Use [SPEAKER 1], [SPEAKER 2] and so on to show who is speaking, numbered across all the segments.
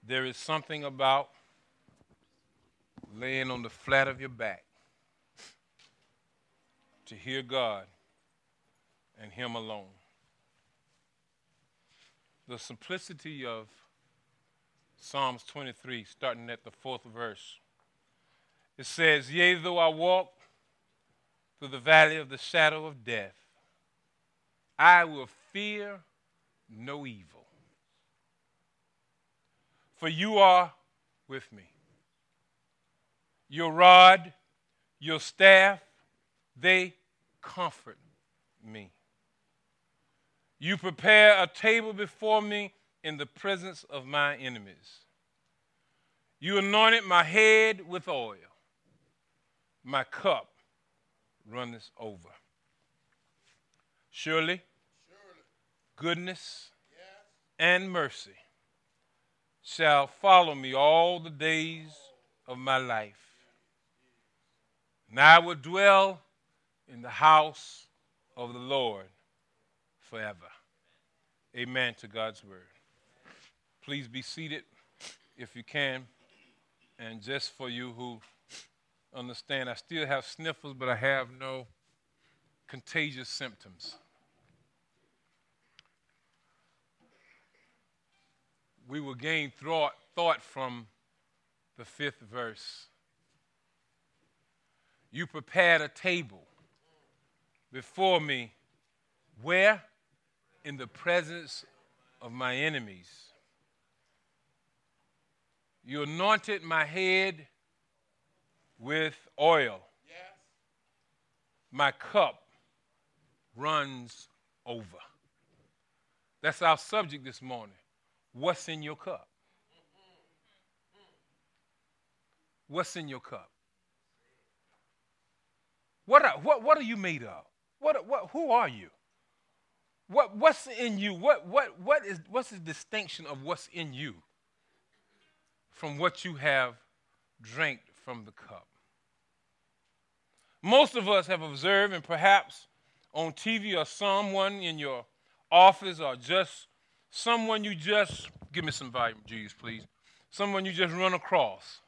[SPEAKER 1] There is something about laying on the flat of your back to hear God and Him alone. The simplicity of Psalms 23, starting at the 4th verse. It says, "Yea, though I walk through the valley of the shadow of death, I will fear no evil. For you are with me. Your rod, your staff, they comfort me. You prepare a table before me in the presence of my enemies. You anointed my head with oil. My cup runneth over. Surely, goodness and mercy shall follow me all the days of my life. And I will dwell in the house of the Lord forever." Amen to God's word. Please be seated if you can. And just for you who understand, I still have sniffles, but I have no contagious symptoms. We will gain thought from the 5th verse. You prepared a table before me. Where? In the presence of my enemies. You anointed my head with oil. My cup runs over. That's our subject this morning. What's in your cup? What's in your cup? What are you made of? Who are you? What's in you? What's the distinction of what's in you from what you have drank from the cup? Most of us have observed, and perhaps on TV or someone in your office or just someone you just, give me some volume, Jesus, please. Someone you just run across.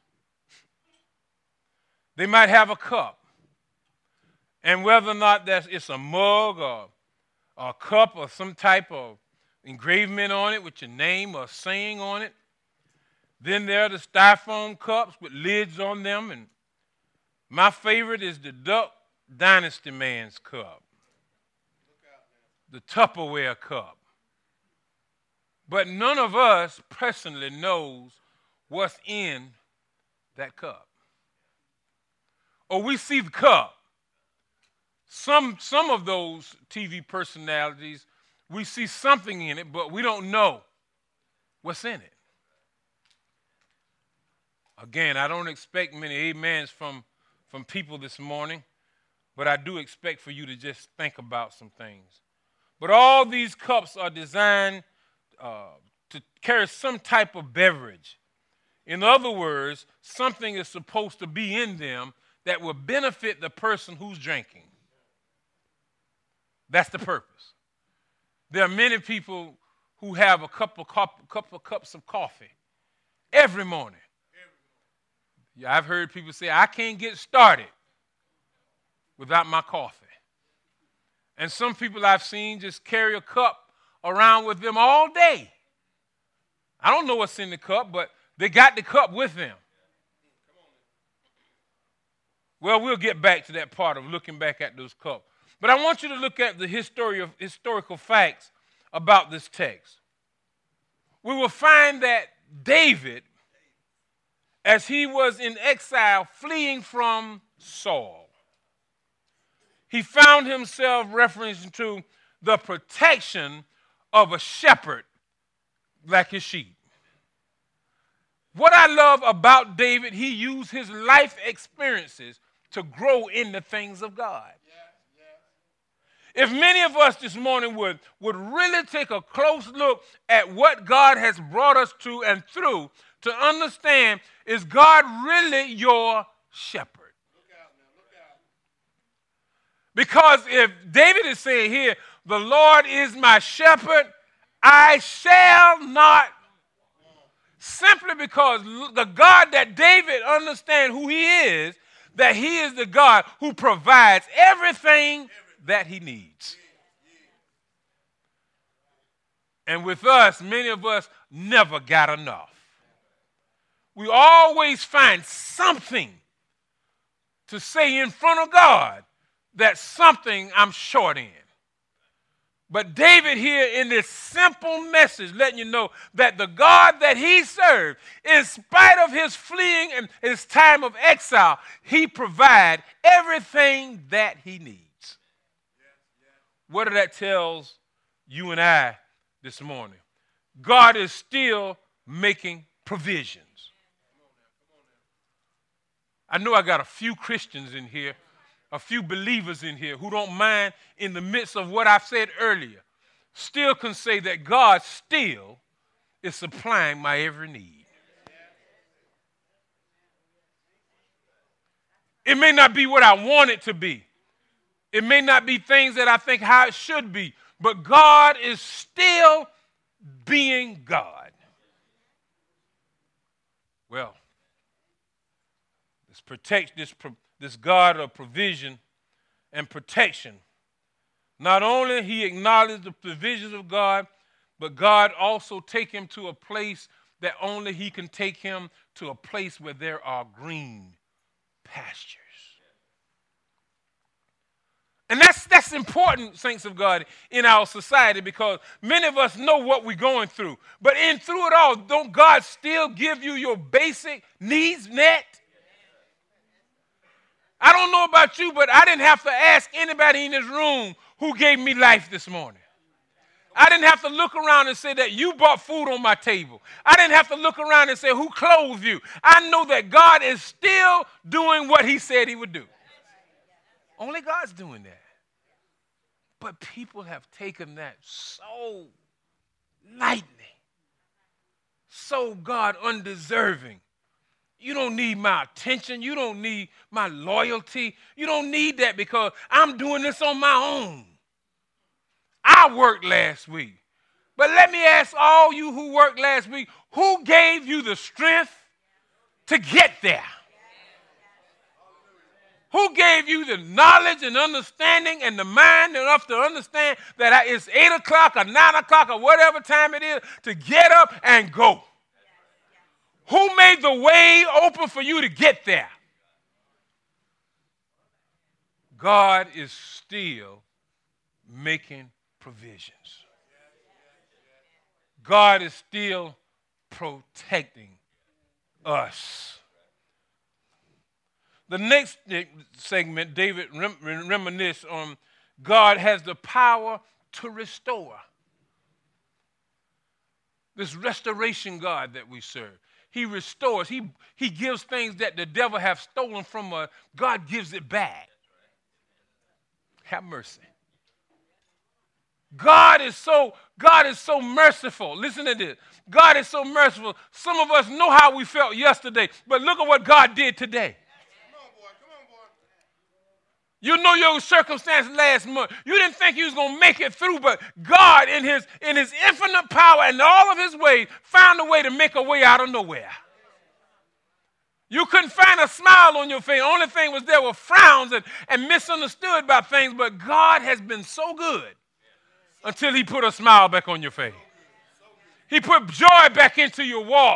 [SPEAKER 1] They might have a cup. And whether or not it's a mug or a cup or some type of engravement on it with your name or saying on it. Then there are the styrofoam cups with lids on them. And my favorite is the Duck Dynasty Man's cup. The Tupperware cup. But none of us personally knows what's in that cup. Or we see the cup. Some of those TV personalities, we see something in it, but we don't know what's in it. Again, I don't expect many amens from people this morning, but I do expect for you to just think about some things. But all these cups are designed to carry some type of beverage. In other words, something is supposed to be in them that will benefit the person who's drinking. That's the purpose. There are many people who have a couple cups of coffee every morning. Yeah, I've heard people say, I can't get started without my coffee. And some people I've seen just carry a cup around with them all day. I don't know what's in the cup, but they got the cup with them. Well, we'll get back to that part of looking back at those cups. But I want you to look at the historical facts about this text. We will find that David, as he was in exile fleeing from Saul, he found himself referencing to the protection of a shepherd like his sheep. What I love about David, he used his life experiences to grow in the things of God. If many of us this morning would really take a close look at what God has brought us to and through to understand, is God really your shepherd? Look out. Because if David is saying here, the Lord is my shepherd, I shall not. simply because the God that David understands who he is, that he is the God who provides everything that he needs. And with us, many of us never got enough. We always find something to say in front of God that something I'm short in. But David here in this simple message letting you know that the God that he served, in spite of his fleeing and his time of exile, he provides everything that he needs. What that tells you and I this morning? God is still making provisions. I know I got a few Christians in here, a few believers in here who don't mind, in the midst of what I've said earlier, still can say that God still is supplying my every need. It may not be what I want it to be. It may not be things that I think how it should be, but God is still being God. Well, this God of provision and protection, not only he acknowledged the provisions of God, but God also take him to a place that only he can take him, to a place where there are green pastures. And that's important, saints of God, in our society, because many of us know what we're going through. But through it all, don't God still give you your basic needs met? I don't know about you, but I didn't have to ask anybody in this room who gave me life this morning. I didn't have to look around and say that you brought food on my table. I didn't have to look around and say who clothed you. I know that God is still doing what he said he would do. Only God's doing that. But people have taken that so lightly, so God undeserving. You don't need my attention. You don't need my loyalty. You don't need that because I'm doing this on my own. I worked last week. But let me ask all you who worked last week, who gave you the strength to get there? Who gave you the knowledge and understanding and the mind enough to understand that it's 8 o'clock or 9 o'clock or whatever time it is to get up and go? Who made the way open for you to get there? God is still making provisions. God is still protecting us. The next segment, David reminisces on God has the power to restore. This restoration God that we serve. He restores. He gives things that the devil have stolen from us. God gives it back. Have mercy. God is so merciful. Listen to this. God is so merciful. Some of us know how we felt yesterday, but look at what God did today. You know your circumstance last month. You didn't think you was going to make it through, but God, in his infinite power and all of his ways, found a way to make a way out of nowhere. You couldn't find a smile on your face. The only thing was there were frowns and misunderstood about things, but God has been so good until he put a smile back on your face. He put joy back into your walk.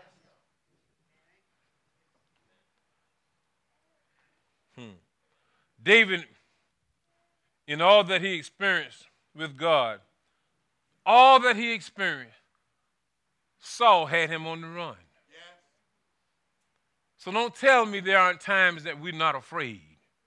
[SPEAKER 1] David, in all that he experienced with God, all that he experienced, Saul had him on the run. So don't tell me there aren't times that we're not afraid.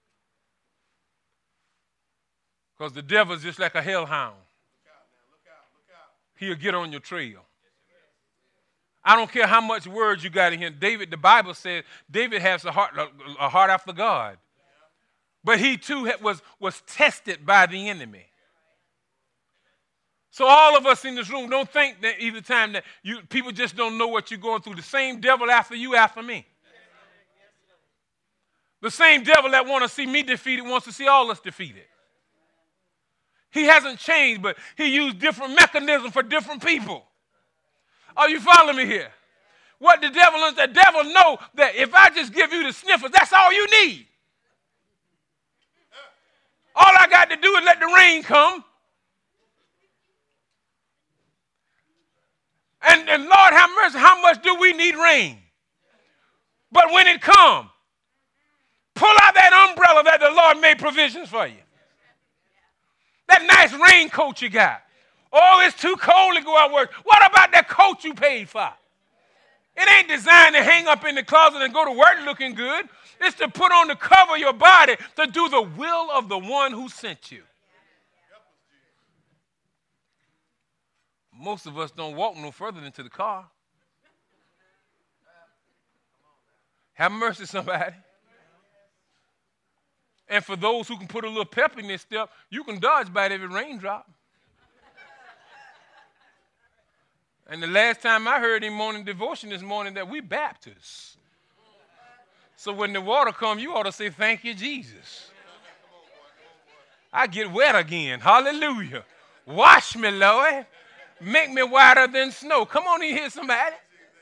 [SPEAKER 1] Because the devil's just like a hellhound. He'll get on your trail. I don't care how much words you got in here. David, the Bible says, David has a heart after God. But he too was tested by the enemy. So all of us in this room, don't think that either time that people just don't know what you're going through. The same devil after you, after me. The same devil that wants to see me defeated wants to see all us defeated. He hasn't changed, but he used different mechanisms for different people. Are you following me here? What the devil know that if I just give you the sniffles, that's all you need. All I got to do is let the rain come. And Lord have mercy, how much do we need rain? But when it comes, pull out that umbrella that the Lord made provisions for you. That nice raincoat you got. Oh, it's too cold to go out work. What about that coat you paid for? It ain't designed to hang up in the closet and go to work looking good. It's to put on to cover your body to do the will of the one who sent you. Most of us don't walk no further than to the car. Have mercy, somebody. And for those who can put a little pep in their step, you can dodge by every raindrop. And the last time I heard in morning devotion this morning that we Baptists. So when the water comes, you ought to say, thank you, Jesus. I get wet again. Hallelujah. Wash me, Lord. Make me whiter than snow. Come on in here, somebody.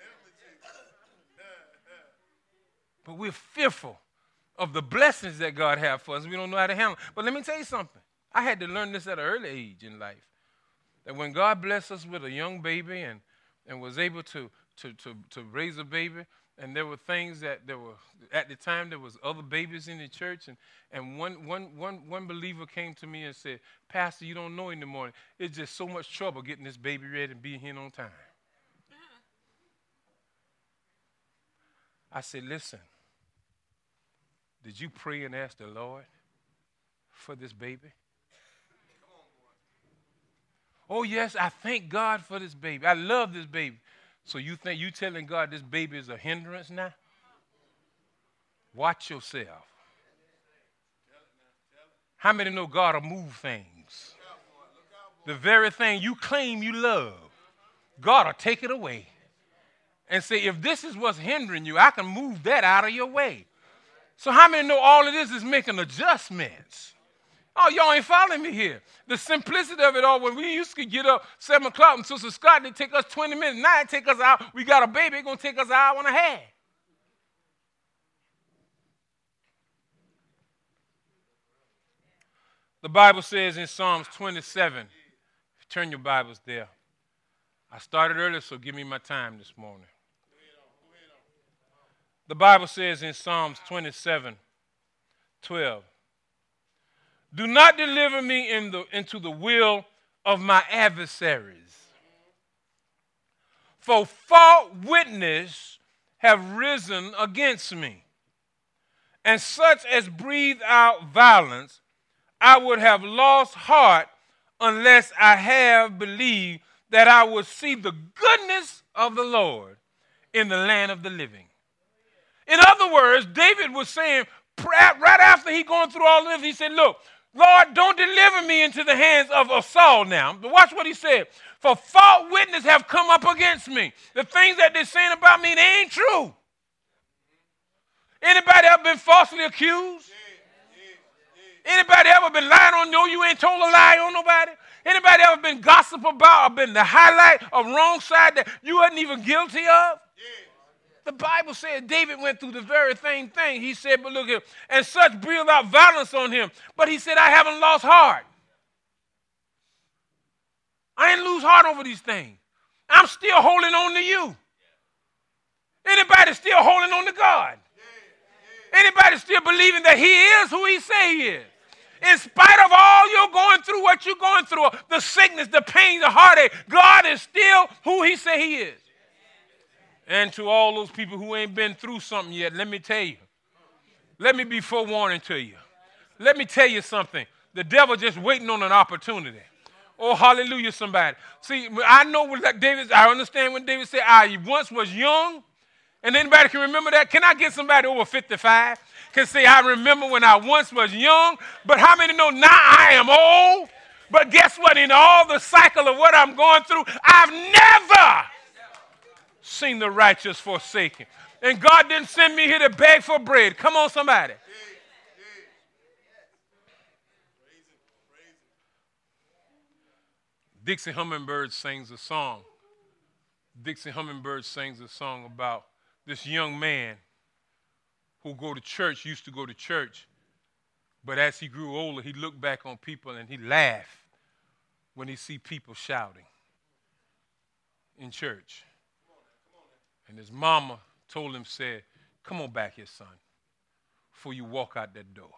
[SPEAKER 1] But we're fearful of the blessings that God has for us. We don't know how to handle it. But let me tell you something. I had to learn this at an early age in life. That when God blessed us with a young baby and was able to raise a baby, and there were things that there were, at the time there was other babies in the church, and one believer came to me and said, Pastor, you don't know in the morning. It's just so much trouble getting this baby ready and being here on time. I said, listen, did you pray and ask the Lord for this baby? Oh, yes, I thank God for this baby. I love this baby. So you think you telling God this baby is a hindrance now? Watch yourself. How many know God will move things? The very thing you claim you love, God will take it away and say, if this is what's hindering you, I can move that out of your way. So how many know all of this is making adjustments? Oh, y'all ain't following me here. The simplicity of it all, when we used to get up 7 o'clock and Sister Scott, it take us 20 minutes. Now it take us out. We got a baby, it's going to take us an hour and a half. The Bible says in Psalms 27, turn your Bibles there. I started early, so give me my time this morning. The Bible says in Psalms 27:12, do not deliver me into the will of my adversaries. For false witnesses have risen against me, and such as breathe out violence, I would have lost heart unless I have believed that I would see the goodness of the Lord in the land of the living. In other words, David was saying, right after he going through all this, he said, look, Lord, don't deliver me into the hands of Saul now. But watch what he said. For false witnesses have come up against me. The things that they're saying about me, they ain't true. Anybody ever been falsely accused? Anybody ever been lying on you? You ain't told a lie on nobody? Anybody ever been gossip about or been the highlight of wrong side that you wasn't even guilty of? The Bible says David went through the very same thing. He said, but look here, and such breathed out violence on him. But he said, I haven't lost heart. I ain't lose heart over these things. I'm still holding on to you. Anybody still holding on to God? Anybody still believing that he is who he say he is? In spite of all you're going through, what you're going through, the sickness, the pain, the heartache, God is still who he say he is. And to all those people who ain't been through something yet, let me tell you. Let me be forewarning to you. Let me tell you something. The devil just waiting on an opportunity. Oh, hallelujah, somebody. See, I know what David, I understand when David said, I once was young. And anybody can remember that? Can I get somebody over 55? Can say, I remember when I once was young. But how many know now I am old? But guess what? In all the cycle of what I'm going through, I've never seen the righteous forsaken. And God didn't send me here to beg for bread. Come on, somebody. Dixie Hummingbird sings a song. Dixie Hummingbird sings a song about this young man who used to go to church, but as he grew older, he looked back on people and he laughed when he see people shouting in church. And his mama told him, said, "Come on back here, son, before you walk out that door."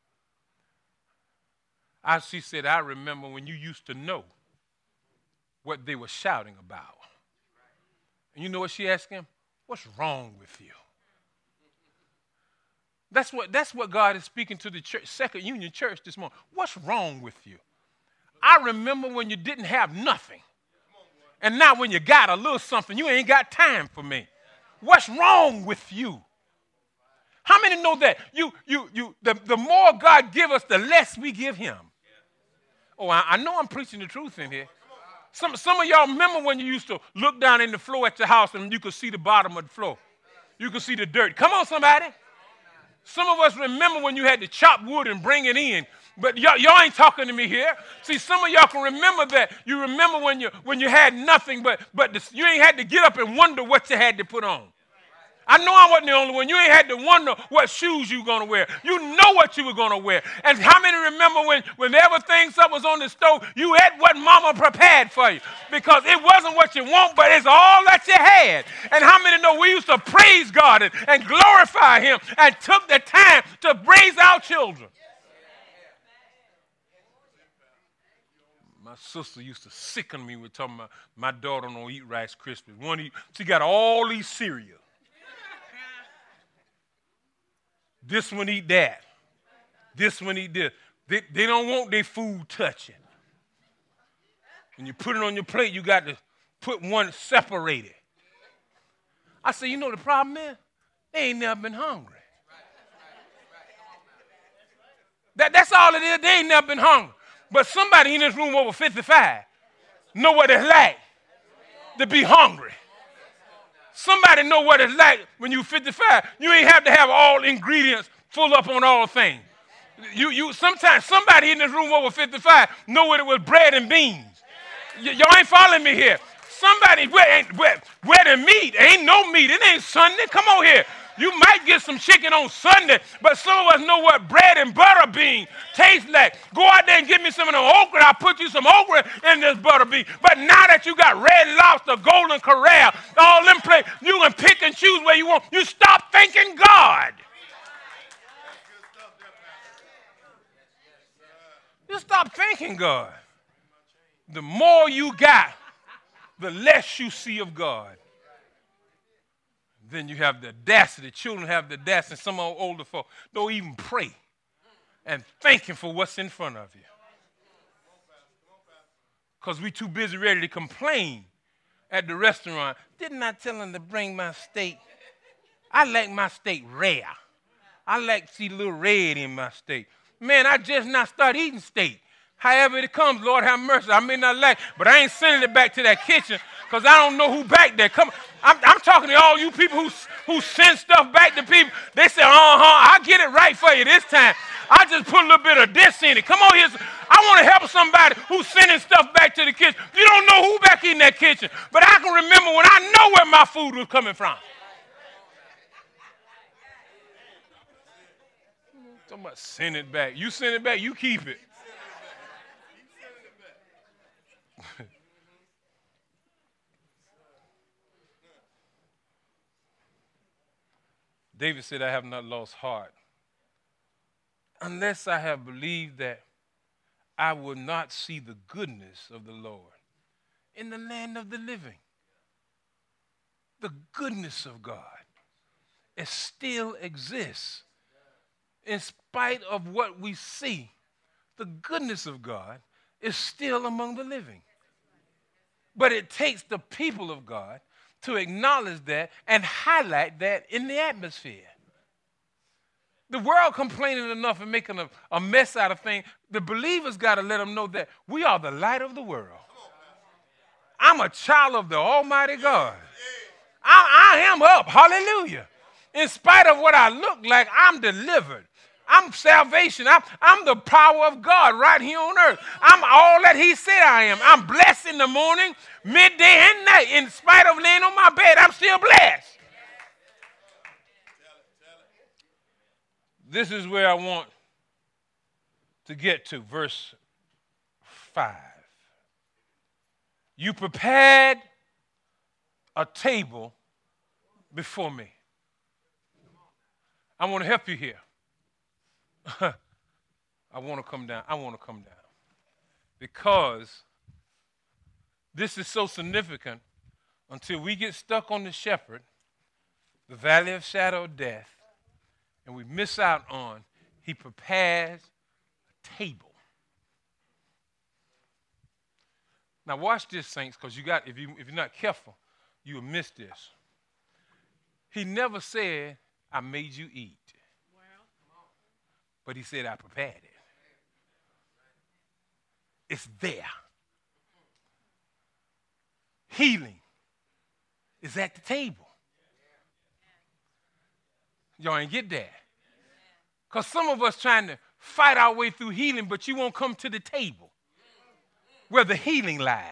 [SPEAKER 1] She said, "I remember when you used to know what they were shouting about." And you know what she asked him? "What's wrong with you?" That's what God is speaking to the church, Second Union Church this morning. What's wrong with you? I remember when you didn't have nothing. And now when you got a little something, you ain't got time for me. What's wrong with you? How many know that the more God give us, the less we give him? Oh, I know I'm preaching the truth in here. Some of y'all remember when you used to look down in the floor at your house and you could see the bottom of the floor. You could see the dirt. Come on, somebody. Some of us remember when you had to chop wood and bring it in. But y'all ain't talking to me here. See, some of y'all can remember that. You remember when you had nothing, but you ain't had to get up and wonder what you had to put on. I know I wasn't the only one. You ain't had to wonder what shoes you were going to wear. You know what you were going to wear. And how many remember whenever things up was on the stove, you ate what mama prepared for you? Because it wasn't what you want, but it's all that you had. And how many know we used to praise God and glorify him and took the time to raise our children? My sister used to sicken me with talking about my daughter don't eat Rice Krispies. She got all these cereal. This one eat that. This one eat this. They don't want their food touching. When you put it on your plate, you got to put one separated. I say, you know the problem is? They ain't never been hungry. That's all it is. They ain't never been hungry. But somebody in this room over 55 know what it's like to be hungry. Somebody know what it's like when you're 55. You ain't have to have all ingredients full up on all things. Sometimes somebody in this room over 55 know what it was bread and beans. Y'all ain't following me here. Somebody where the meat ain't no meat. It ain't Sunday. Come on here. You might get some chicken on Sunday, but some of us know what bread and butter bean tastes like. Go out there and get me some of the okra. I'll put you some okra in this butter bean. But now that you got Red Lobster, Golden Corral, all them places, you can pick and choose where you want. You stop thanking God. You stop thanking God. The more you got, the less you see of God. Then you have the audacity. Children have the audacity. Some older folk don't even pray and thank him for what's in front of you. Because we too busy ready to complain at the restaurant. Didn't I tell him to bring my steak? I like my steak rare. I like to see a little red in my steak. Man, I just not start eating steak. However it comes, Lord have mercy. I may not like, but I ain't sending it back to that kitchen because I don't know who back there. Come, I'm talking to all you people who send stuff back to people. They say, I'll get it right for you this time. I just put a little bit of this in it. Come on here. I want to help somebody who's sending stuff back to the kitchen. You don't know who back in that kitchen, but I can remember when I know where my food was coming from. Talking about send it back. You send it back, you keep it. David said, I have not lost heart unless I have believed that I will not see the goodness of the Lord in the land of the living. The goodness of God, it still exists. In spite of what we see, the goodness of God is still among the living. But it takes the people of God to acknowledge that and highlight that in the atmosphere. The world complaining enough and making a mess out of things. The believers got to let them know that we are the light of the world. I'm a child of the Almighty God. I am up. Hallelujah. In spite of what I look like, I'm delivered. I'm salvation. I'm the power of God right here on earth. I'm all that he said I am. I'm blessed in the morning, midday, and night. In spite of laying on my bed, I'm still blessed. This is where I want to get to, verse 5. You prepared a table before me. I want to help you here. I want to come down. Because this is so significant until we get stuck on the shepherd, the valley of shadow of death, and we miss out on he prepares a table. Now watch this, saints, because if you're not careful, you will miss this. He never said, I made you eat. But he said, I prepared it. It's there. Healing is at the table. Y'all ain't get that. Because some of us trying to fight our way through healing, but you won't come to the table where the healing lies.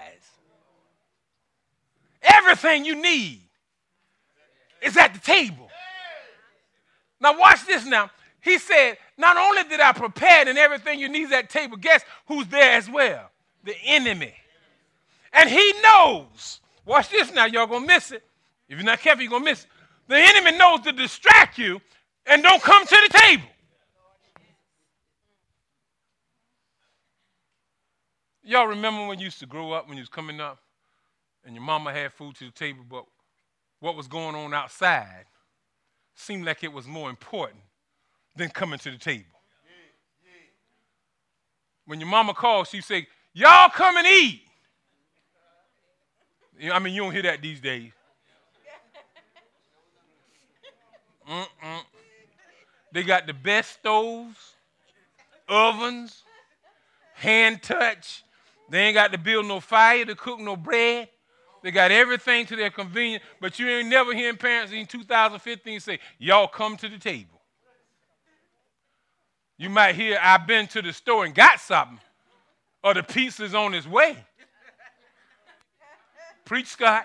[SPEAKER 1] Everything you need is at the table. Now watch this now. He said, not only did I prepare it and everything you need is at the table, guess who's there as well? The enemy. And he knows. Watch this now. Y'all going to miss it. If you're not careful, you're going to miss it. The enemy knows to distract you and don't come to the table. Y'all remember when you used to grow up, when you was coming up, and your mama had food to the table, but what was going on outside seemed like it was more important than coming to the table. When your mama called, she'd say, y'all come and eat. I mean, you don't hear that these days. They got the best stoves, ovens, hand touch. They ain't got to build no fire to cook no bread. They got everything to their convenience, but you ain't never hearing parents in 2015 say, y'all come to the table. You might hear, I've been to the store and got something, or the pizza's on its way. Preach, Scott.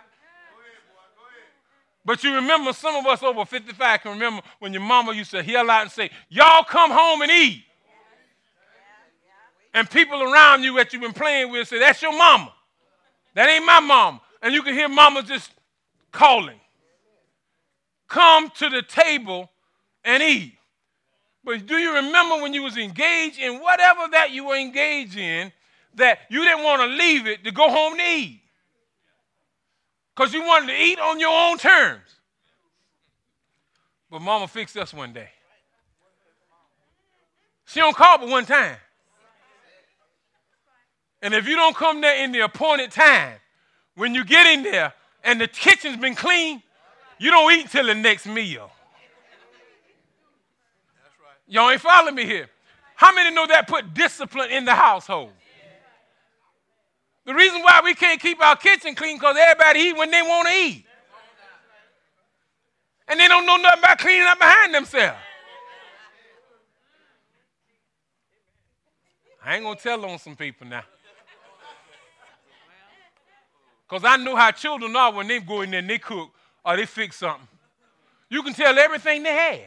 [SPEAKER 1] But you remember, some of us over 55 can remember when your mama used to yell out and say, y'all come home and eat. And people around you that you've been playing with say, that's your mama. That ain't my mama. And you can hear mama just calling. Come to the table and eat. But do you remember when you was engaged in whatever that you were engaged in, that you didn't want to leave it to go home to eat? Because you wanted to eat on your own terms. But mama fixed us one day. She don't call but one time. And if you don't come there in the appointed time, when you get in there and the kitchen's been clean, you don't eat till the next meal. Y'all ain't following me here. How many know that put discipline in the household? The reason why we can't keep our kitchen clean because everybody eat when they want to eat. And they don't know nothing about cleaning up behind themselves. I ain't going to tell on some people now. Because I know how children are when they go in there and they cook or they fix something. You can tell everything they had.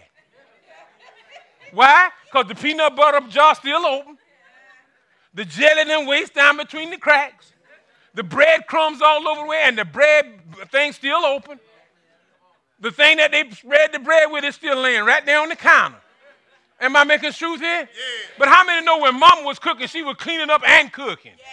[SPEAKER 1] Why? Because the peanut butter jar still open. The jelly done waste down between the cracks. The bread crumbs all over the way, and the bread thing still open. The thing that they spread the bread with is still laying right there on the counter. Am I making truth here? Yeah. But how many know when mama was cooking, she was cleaning up and cooking? Yes.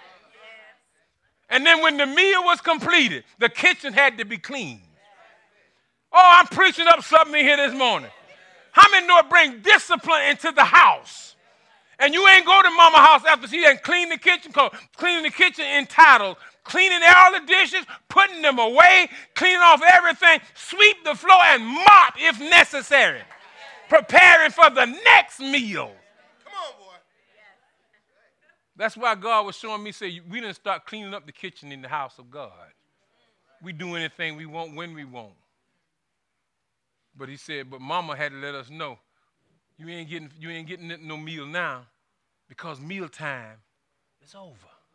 [SPEAKER 1] And then when the meal was completed, the kitchen had to be clean. Oh, I'm preaching up something in here this morning. How many know it brings discipline into the house? And you ain't go to mama's house after she done cleaned the kitchen, cleaning the kitchen entitled, cleaning all the dishes, putting them away, cleaning off everything, sweep the floor and mop if necessary, preparing for the next meal. Come on, boy. That's why God was showing me, say, we didn't start cleaning up the kitchen in the house of God. We do anything we want when we want. But he said, but mama had to let us know, You ain't getting no meal now because mealtime is over.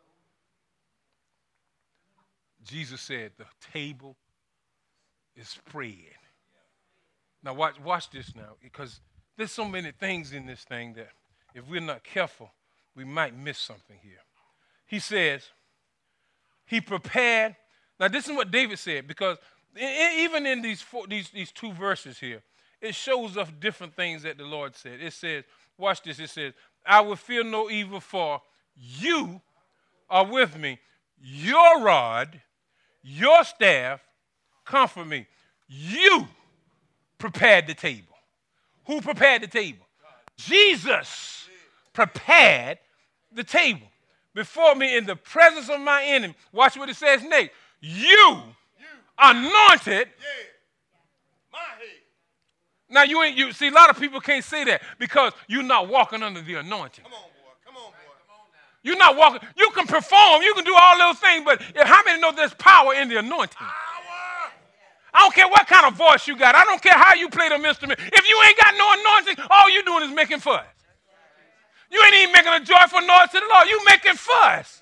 [SPEAKER 1] Jesus said the table is spread. Now watch this now, because there's so many things in this thing that if we're not careful, we might miss something here. He says, he prepared. Now this is what David said, because even in these two verses here, it shows us different things that the Lord said. It says, watch this, it says, I will fear no evil, for you are with me. Your rod, your staff, comfort me. You prepared the table. Who prepared the table? Jesus prepared the table before me in the presence of my enemy. Watch what it says next. You anointed my head. Now you see, a lot of people can't say that because you're not walking under the anointing. Come on, boy. Come on, boy. You're not walking. You can perform. You can do all those things, but how many know there's power in the anointing? I don't care what kind of voice you got. I don't care how you play the instrument. If you ain't got no anointing, all you doing is making fuss. You ain't even making a joyful noise to the Lord. You making fuss.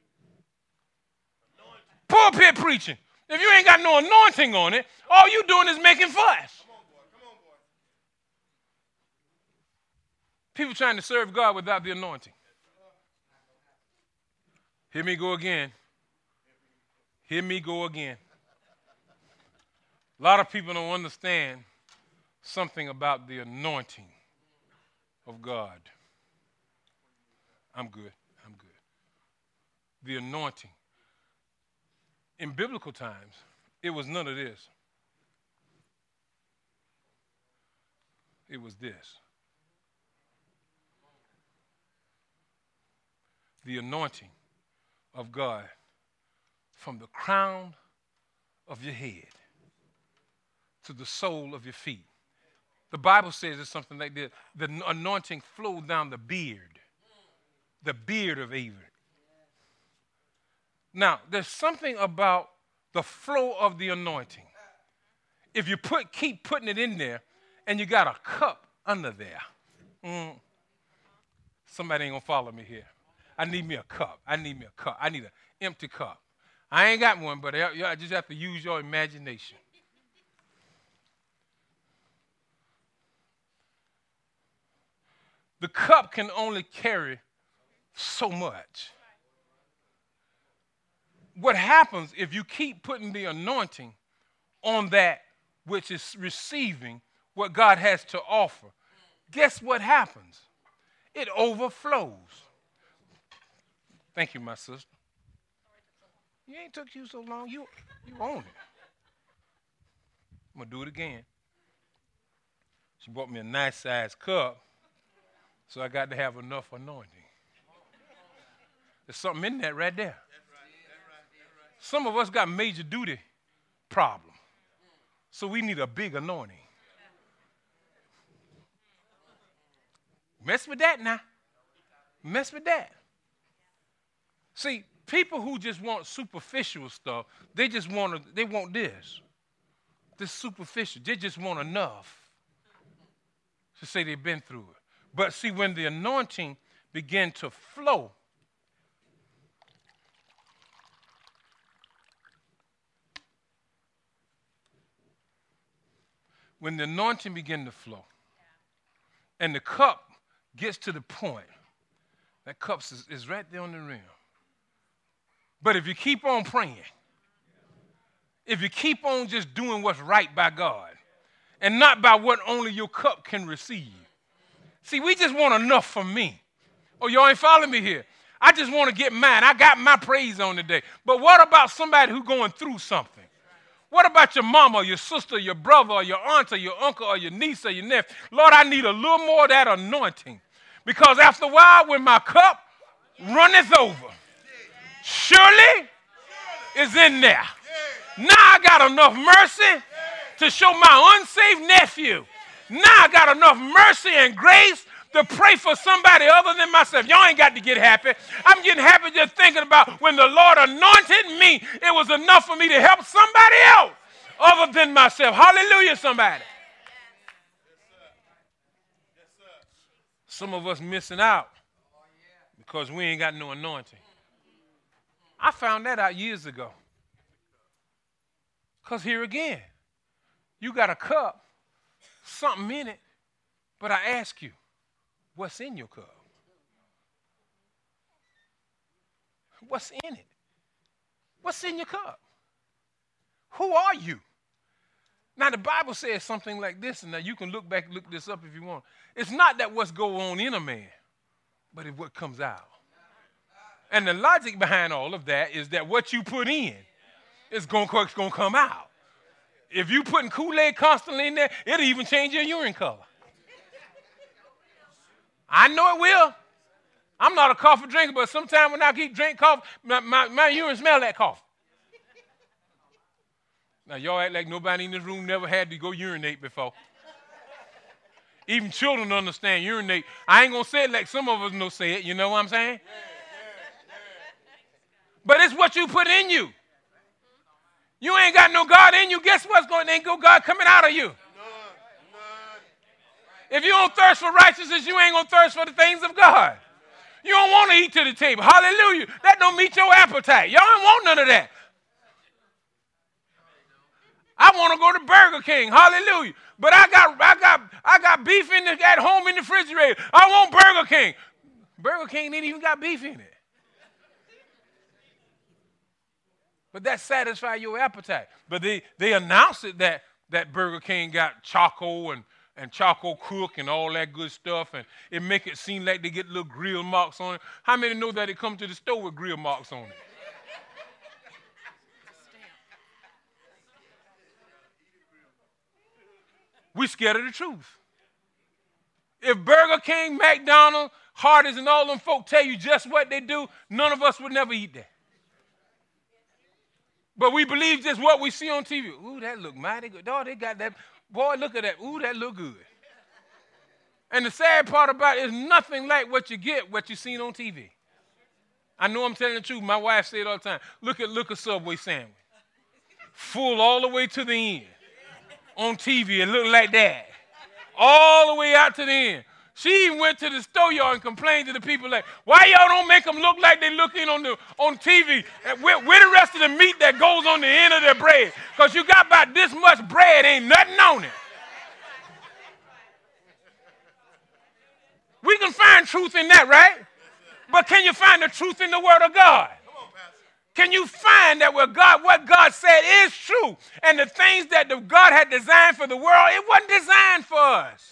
[SPEAKER 1] Pulpit preaching. If you ain't got no anointing on it, all you doing is making fuss. Come on, boy. Come on, boy. People trying to serve God without the anointing. Hear me go again. Hear me go again. A lot of people don't understand something about the anointing of God. I'm good. The anointing. In biblical times, it was none of this. It was this. The anointing of God from the crown of your head to the sole of your feet. The Bible says it's something like this. The anointing flowed down the beard of Aaron. Now, there's something about the flow of the anointing. If you keep putting it in there and you got a cup under there, somebody ain't going to follow me here. I need me a cup. I need an empty cup. I ain't got one, but I just have to use your imagination. The cup can only carry so much. What happens if you keep putting the anointing on that which is receiving what God has to offer? Guess what happens? It overflows. Thank you, my sister. You ain't took you so long. You own it. I'm going to do it again. She bought me a nice size cup, so I got to have enough anointing. There's something in that right there. Some of us got major duty problem, so we need a big anointing. Mess with that now. Mess with that. See, people who just want superficial stuff, they want this superficial. They just want enough to say they've been through it. But see, when the anointing began to flow, when the anointing began to flow, and the cup gets to the point, that cup is right there on the rim. But if you keep on praying, if you keep on just doing what's right by God, and not by what only your cup can receive. See, we just want enough for me. Oh, y'all ain't following me here. I just want to get mine. I got my praise on today. But what about somebody who's going through something? What about your mama, or your sister, or your brother, or your aunt, or your uncle, or your niece, or your nephew? Lord, I need a little more of that anointing. Because after a while, when my cup runneth over, surely is in there. Now I got enough mercy to show my unsaved nephew. Now I got enough mercy and grace to pray for somebody other than myself. Y'all ain't got to get happy. I'm getting happy just thinking about when the Lord anointed me, it was enough for me to help somebody else other than myself. Hallelujah, somebody. Some of us missing out because we ain't got no anointing. I found that out years ago. Because here again, you got a cup, something in it, but I ask you, what's in your cup? What's in it? What's in your cup? Who are you? Now, the Bible says something like this, and now you can look this up if you want. It's not that what's going on in a man, but it's what comes out. And the logic behind all of that is that what you put in is going to come out. If you putting Kool-Aid constantly in there, it'll even change your urine color. I know it will. I'm not a coffee drinker, but sometimes when I drink coffee, my urine smell like coffee. Now, y'all act like nobody in this room never had to go urinate before. Even children understand urinate. I ain't going to say it like some of us know say it. You know what I'm saying? But it's what you put in you. You ain't got no God in you. Guess what's going? Ain't no God coming out of you. If you don't thirst for righteousness, you ain't going to thirst for the things of God. You don't want to eat to the table. Hallelujah. That don't meet your appetite. Y'all don't want none of that. I want to go to Burger King. Hallelujah. But I got beef at home in the refrigerator. I want Burger King. Burger King ain't even got beef in it. But that satisfies your appetite. But they announced it that Burger King got Choco and Choco Cook and all that good stuff, and it make it seem like they get little grill marks on it. How many know that it come to the store with grill marks on it? We scared of the truth. If Burger King, McDonald's, Hardee's, and all them folk tell you just what they do, none of us would never eat that. But we believe just what we see on TV. Ooh, that look mighty good. Oh, they got that. Boy, look at that. Ooh, that look good. And the sad part about it is nothing like what you seen on TV. I know I'm telling the truth. My wife said it all the time. Look at Subway sandwich. Full all the way to the end. On TV, it looked like that. All the way out to the end. She even went to the store yard and complained to the people like, why y'all don't make them look like they looking on TV with the rest of the meat that goes on the end of their bread? Because you got about this much bread, ain't nothing on it. We can find truth in that, right? But can you find the truth in the Word of God? Can you find that what God said is true? And the things that God had designed for the world, it wasn't designed for us.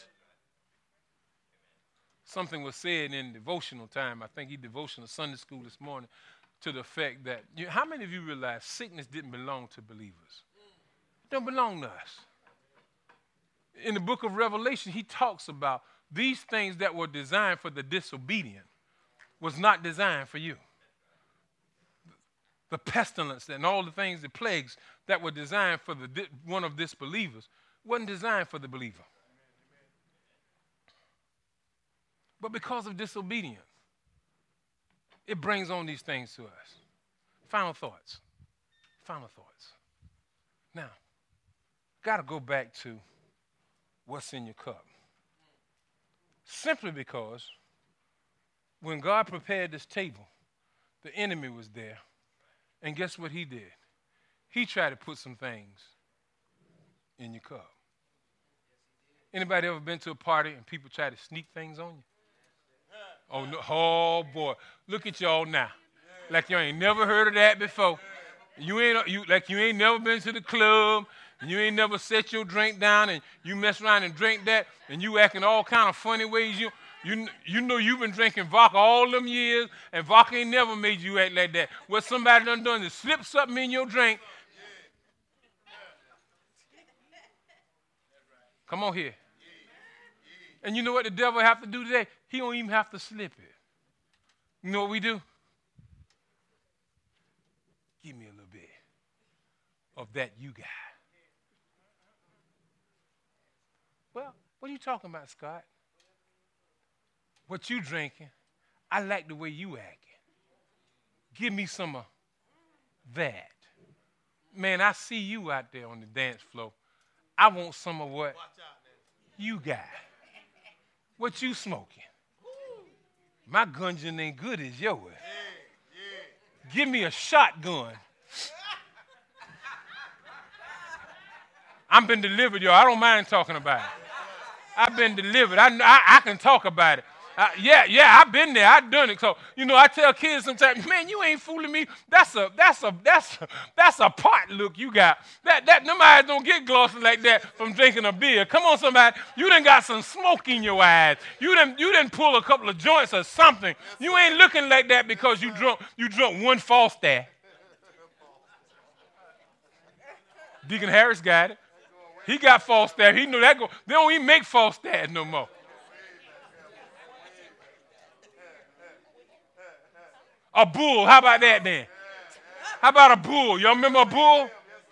[SPEAKER 1] Something was said in devotional time. I think he devotional Sunday school this morning to the effect that, how many of you realize sickness didn't belong to believers? It don't belong to us. In the book of Revelation, he talks about these things that were designed for the disobedient was not designed for you. The pestilence and all the things, the plagues that were designed for one of disbelievers wasn't designed for the believer. But because of disobedience, it brings on these things to us. Final thoughts. Now, got to go back to what's in your cup. Simply because when God prepared this table, the enemy was there. And guess what he did? He tried to put some things in your cup. Anybody ever been to a party and people try to sneak things on you? Oh, no, oh boy, look at y'all now. Like you ain't never heard of that before. You ain't never been to the club, and you ain't never set your drink down, and you mess around and drink that, and you acting all kind of funny ways. You know you've been drinking vodka all them years, and vodka ain't never made you act like that. What somebody done is slip something in your drink. Come on here. And you know what the devil have to do today? He don't even have to slip it. You know what we do? Give me a little bit of that you got. Well, what are you talking about, Scott? What you drinking, I like the way you acting. Give me some of that. Man, I see you out there on the dance floor. I want some of what you got. What you smoking? My gun just ain't good as yours. Give me a shotgun. I've been delivered, y'all. I don't mind talking about it. I've been delivered. I can talk about it. I've been there. I've done it. So, I tell kids sometimes, man, you ain't fooling me. That's a pot look you got. That them eyes don't get glossy like that from drinking a beer. Come on, somebody. You done got some smoke in your eyes. You done pull a couple of joints or something. You ain't looking like that because you drunk one Falstaff. Deacon Harris got it. He got Falstaff. He knew that. They don't even make Falstaff no more. A bull. How about that then? How about a bull? Y'all remember a bull?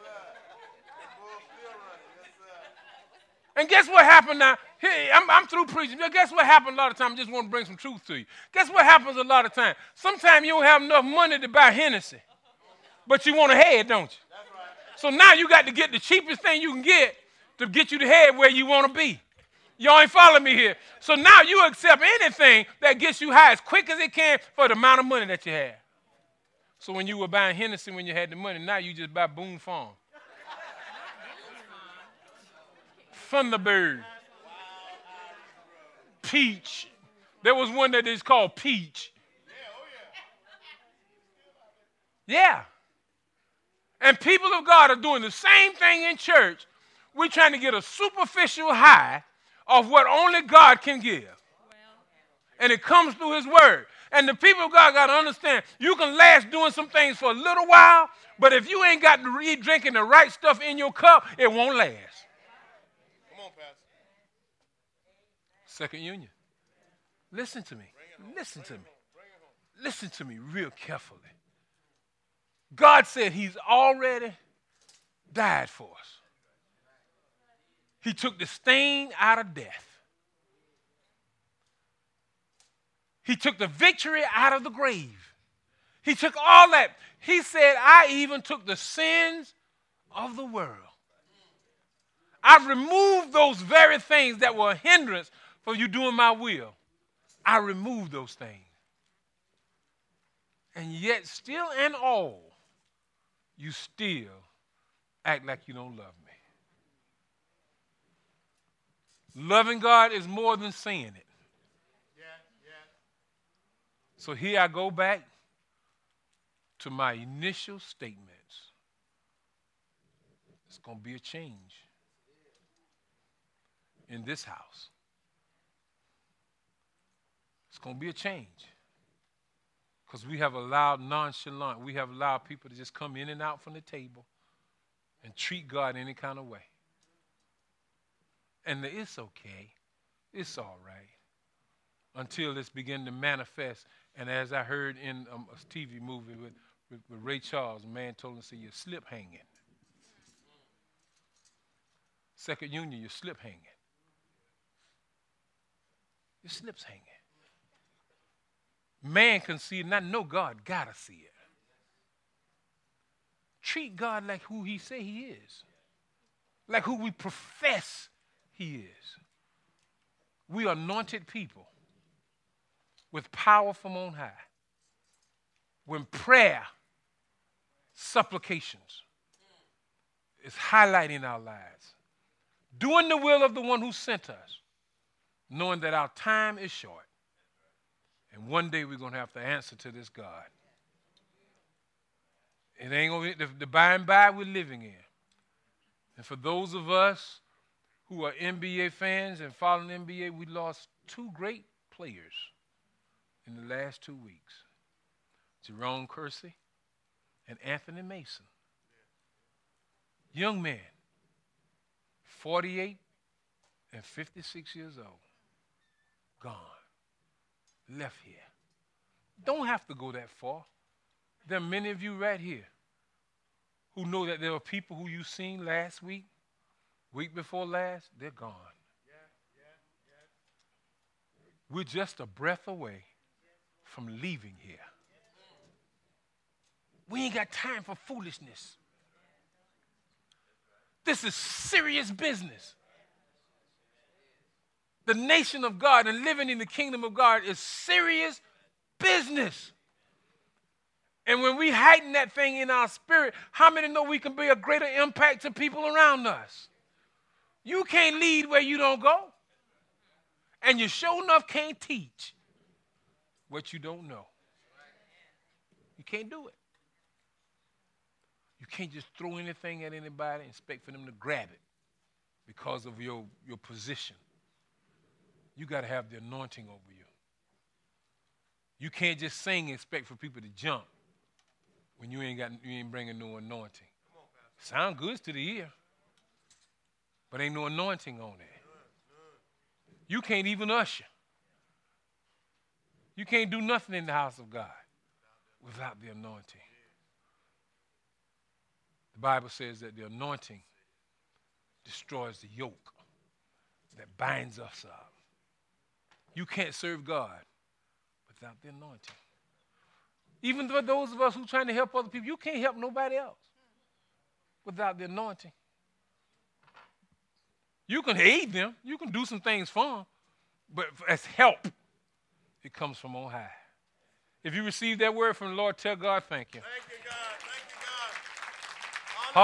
[SPEAKER 1] And guess what happened now? Hey, I'm through preaching. Guess what happened a lot of times? I just want to bring some truth to you. Guess what happens a lot of times? Sometimes you don't have enough money to buy Hennessy, but you want a head, don't you? So now you got to get the cheapest thing you can get to get you the head where you want to be. Y'all ain't following me here. So now you accept anything that gets you high as quick as it can for the amount of money that you have. So when you were buying Hennessy when you had the money, now you just buy Boone Farm. Thunderbird. Peach. There was one that is called Peach. Yeah. And people of God are doing the same thing in church. We're trying to get a superficial high of what only God can give. And it comes through his word. And the people of God got to understand, you can last doing some things for a little while, but if you ain't got to be drinking the right stuff in your cup, it won't last. Come on, Pastor. Second Union. Listen to me. Listen to me. Listen to me real carefully. God said he's already died for us. He took the sting out of death. He took the victory out of the grave. He took all that. He said, I even took the sins of the world. I removed those very things that were a hindrance for you doing my will. I removed those things. And yet, still and all, you still act like you don't love me. Loving God is more than saying it. So here I go back to my initial statements. It's going to be a change in this house. It's going to be a change. Because we have allowed we have allowed people to just come in and out from the table and treat God any kind of way. And it's okay. It's all right. Until it's beginning to manifest. And as I heard in a TV movie with Ray Charles, a man told him, say, you're slip hanging. Second Union, you're slip hanging. Your slip's hanging. Man can see it, and I know God got to see it. Treat God like who he say he is. Like who we profess he is. We are anointed people with power from on high. When prayer, supplications is highlighting our lives. Doing the will of the one who sent us. Knowing that our time is short. And one day we're going to have to answer to this God. It ain't going to be the by and by we're living in. And for those of us who are NBA fans and following NBA, we lost two great players in the last 2 weeks. Jerome Kersey and Anthony Mason. Young men, 48 and 56 years old, gone. Left here. Don't have to go that far. There are many of you right here who know that there are people who you seen last week, week before last, they're gone. We're just a breath away from leaving here. We ain't got time for foolishness. This is serious business. the nation of God and living in the kingdom of God is serious business. And when we heighten that thing in our spirit, how many know we can be a greater impact to people around us? You can't lead where you don't go. And you sure enough can't teach what you don't know. You can't do it. You can't just throw anything at anybody and expect for them to grab it because of your position. You got to have the anointing over you. You can't just sing and expect for people to jump when you ain't bringing no anointing. Sound good to the ear, but ain't no anointing on it. You can't even usher. You can't do nothing in the house of God without the anointing. The Bible says that the anointing destroys the yoke that binds us up. You can't serve God without the anointing. Even for those of us who are trying to help other people, you can't help nobody else without the anointing. You can aid them. You can do some things for them. But as help, it comes from on high. If you receive that word from the Lord, tell God thank you.
[SPEAKER 2] Thank you, God.